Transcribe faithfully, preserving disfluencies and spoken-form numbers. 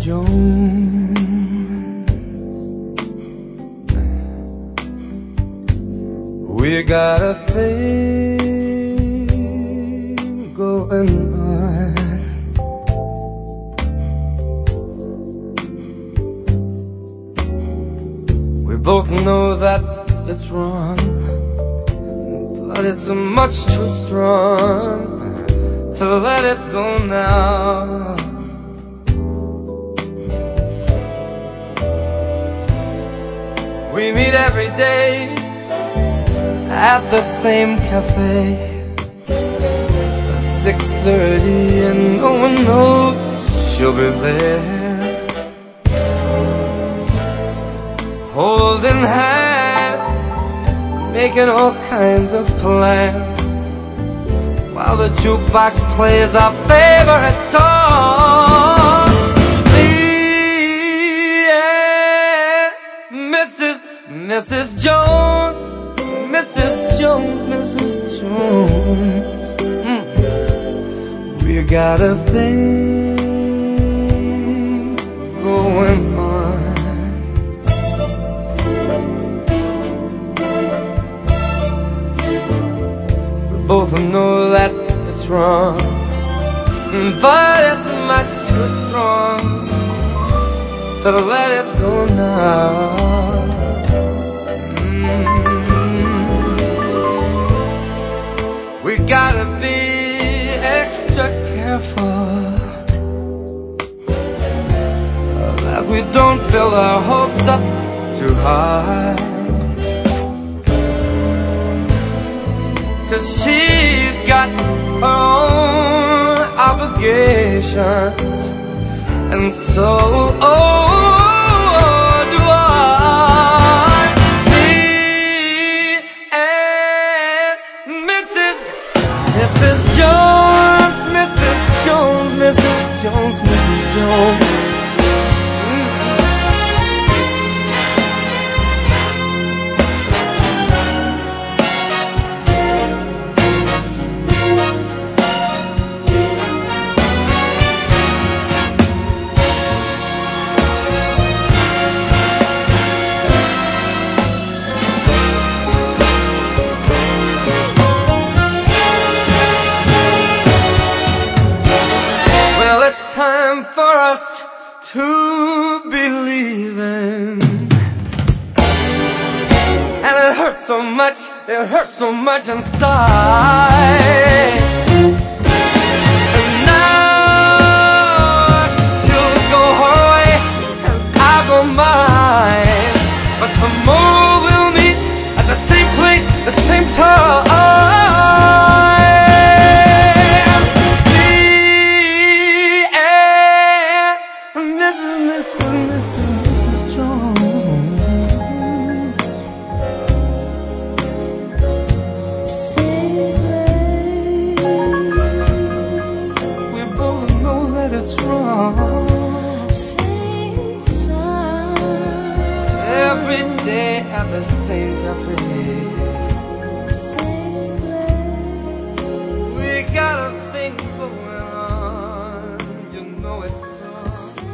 Jones. We got a thing going on. We both know that it's wrong, but it's much too strong to let it go now. We meet every day at the same cafe at six thirty, and no one knows she'll be there, holding hands, making all kinds of plans, while the jukebox plays our favorite song. Missus Jones, Missus Jones, Missus Jones, mm. We got a thing going on. We both know that it's wrong, but it's much too strong to let it go now. We gotta be extra careful that we don't build our hopes up too high, 'cause she's got her own obligations, and so oh, do I. Missus Jones, Missus Jones, Missus Jones, Missus Jones. Time for us to be leaving, and it hurts so much, it hurts so much inside. And now she'll go her way and I'll go mine, but tomorrow we'll meet at the same place, the same time. Every day at the same cafe, we got a thing going on, you know it's wrong.